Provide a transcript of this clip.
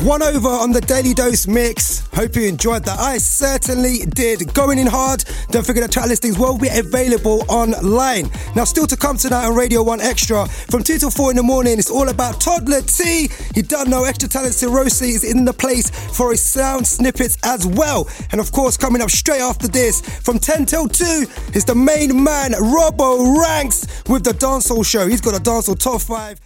One over on the Daily Dose mix. Hope you enjoyed that. I certainly did. Going in hard. Don't forget that track listings will be available online. Now, still to come tonight on Radio 1 Extra from 2 till 4 in the morning. It's all about Toddler T. You don't know, Extra Talent Cirosi is in the place for his sound snippets as well. And of course, coming up straight after this from 10 till 2 is the main man, Robbo Ranks, with the Dancehall Show. He's got a Dancehall Top 5